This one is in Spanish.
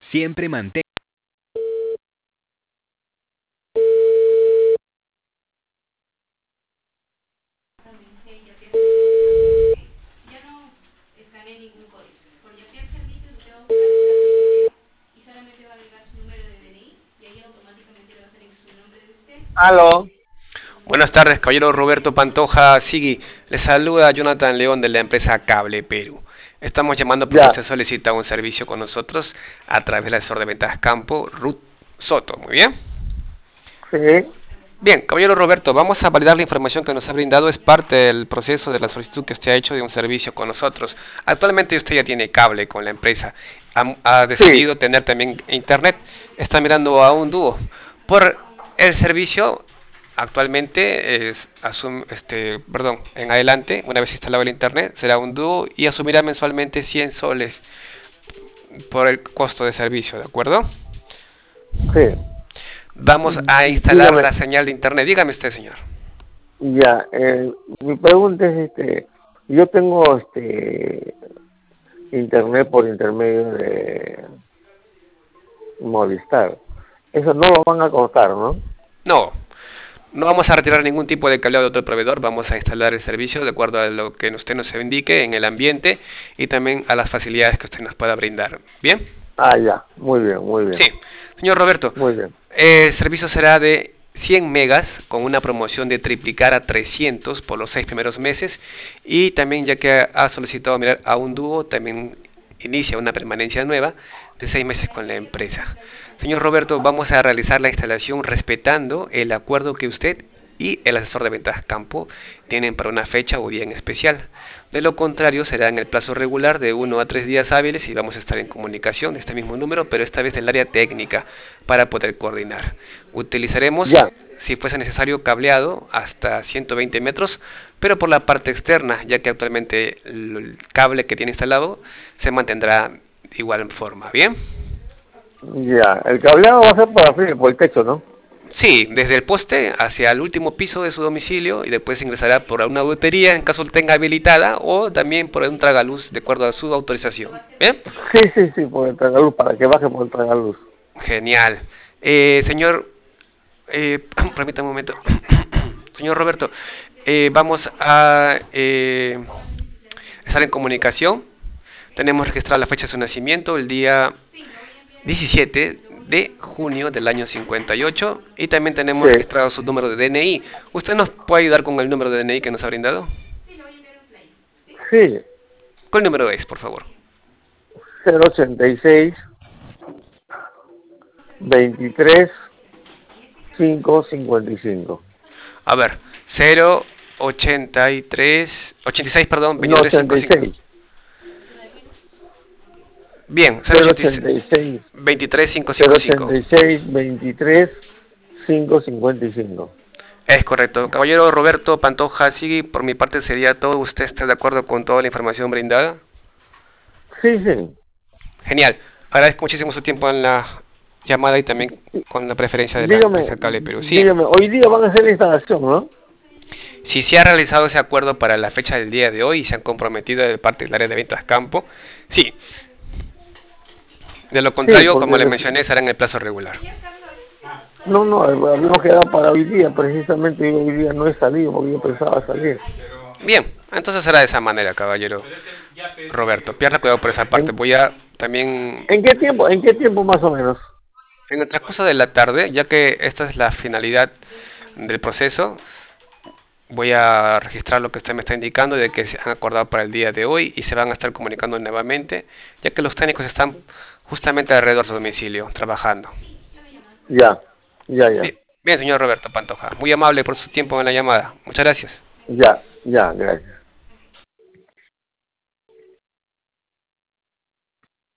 Siempre mantén. Aló. Buenas tardes, caballero Roberto Pantoja Sigui. Le saluda Jonathan León de la empresa Cable Perú. Estamos llamando porque Ya, usted solicita un servicio con nosotros a través del asesor de ventas Campo, Ruth Soto. Muy bien. sí, Bien, caballero Roberto, vamos a validar la información que nos ha brindado. Es parte del proceso de la solicitud que usted ha hecho de un servicio con nosotros. Actualmente usted ya tiene cable con la empresa. Ha sí, decidido tener también internet. Está mirando a un dúo. Por el servicio, actualmente en adelante, una vez instalado el internet, será un dúo y asumirá mensualmente 100 soles por el costo de servicio, ¿de acuerdo? sí. Vamos a instalar Dígame, la señal de internet. Dígame usted, señor. ya, mi pregunta es, yo tengo, internet por intermedio de Movistar. Eso no lo van a cortar, ¿no? No, no vamos a retirar ningún tipo de cableado de otro proveedor, vamos a instalar el servicio de acuerdo a lo que usted nos indique en el ambiente y también a las facilidades que usted nos pueda brindar. ¿Bien? Ah, ya, muy bien, muy bien, Sí. Señor Roberto, muy bien. el servicio será de 100 megas con una promoción de triplicar a 300 por los 6 primeros meses y también ya que ha solicitado mirar a un dúo, también inicia una permanencia nueva de 6 meses con la empresa. Señor Roberto, vamos a realizar la instalación respetando el acuerdo que usted y el asesor de ventas campo tienen para una fecha o día en especial. De lo contrario, será en el plazo regular de 1 a 3 días hábiles y vamos a estar en comunicación de este mismo número, pero esta vez del área técnica para poder coordinar. Utilizaremos, Ya, si fuese necesario, cableado hasta 120 metros, pero por la parte externa, ya que actualmente el cable que tiene instalado se mantendrá de igual forma. ¿Bien? ya. El cableado va a ser por arriba, por el techo, ¿no? Sí, desde el poste hacia el último piso de su domicilio y después ingresará por una dutería en caso lo tenga habilitada o también por un tragaluz de acuerdo a su autorización. ¿Bien? Sí, sí, sí, por el tragaluz, para que baje por el tragaluz. Genial. Señor, permítame un momento. Señor Roberto, vamos a estar en comunicación. Tenemos registrada la fecha de su nacimiento, el día 17 de junio del año 58 y también tenemos Sí, registrado su número de DNI. ¿Usted nos puede ayudar con el número de DNI que nos ha brindado? sí. ¿Cuál número es, por favor? 086 23 555. A ver, 083, 86, perdón, No, 2355. 86. Bien, 086, 086. 23555. 086 23 555. Es correcto. Caballero Roberto Pantoja Sigui, por mi parte sería todo. ¿Usted está de acuerdo con toda la información brindada? Sí, sí. Genial. Agradezco muchísimo su tiempo en la llamada y también con la preferencia de la Dígame, empresa Cable Perú. Sí, dígame, hoy día van a hacer la instalación, ¿no? si se ha realizado ese acuerdo para la fecha del día de hoy y se han comprometido de parte del área de ventas campo, sí. De lo Sí, contrario, porque como le mencioné, será en el plazo regular. no, no, habíamos quedado para hoy día, precisamente yo hoy día no he salido porque yo pensaba salir. Bien, entonces será de esa manera, caballero Roberto. Pierda cuidado por esa parte. ¿En, Voy a también, en qué tiempo más o menos? en el transcurso de la tarde, ya que esta es la finalidad del proceso, voy a registrar lo que usted me está indicando de que se han acordado para el día de hoy y se van a estar comunicando nuevamente, ya que los técnicos están justamente alrededor de su domicilio trabajando. Ya, ya, ya, Bien, bien, señor Roberto Pantoja. Muy amable por su tiempo en la llamada. Muchas gracias. ya, ya, gracias.